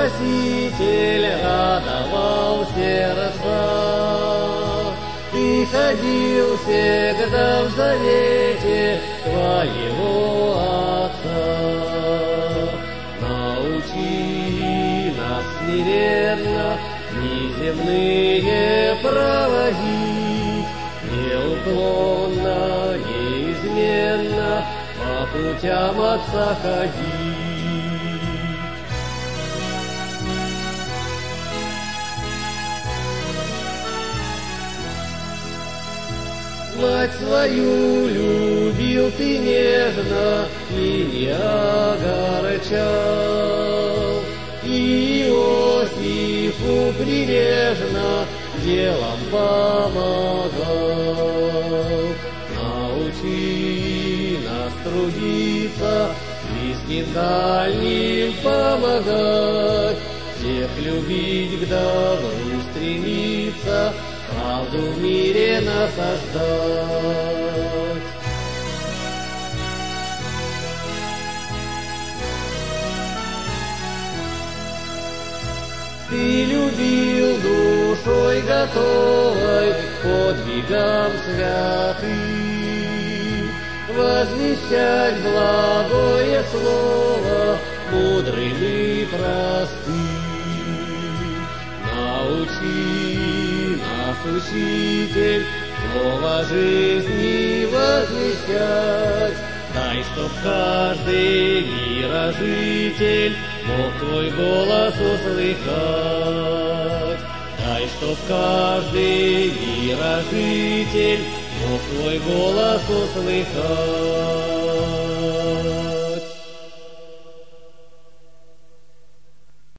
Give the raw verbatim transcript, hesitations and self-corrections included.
Спаситель радовал сердца. Ты ходил всегда в завете Твоего Отца. Научи нас смиренно дни земные проводить, неуклонно, неизменно по путям Отца ходить. Мать свою любил ты нежно и не огорчал, и Иосифу прилежно делом помогал. Научи нас трудиться, близким дальним помогать, всех любить, к добру стремиться, правду в мире насаждать. Ты любил душой готовой подвигам святым возвещать благое слово мудрым и простым. Научи нас, Учитель, слово жизни возвещать, дай, чтоб каждый мирожитель мог Твой голос услыхать. Дай, чтоб каждый мирожитель мог Твой голос услыхать.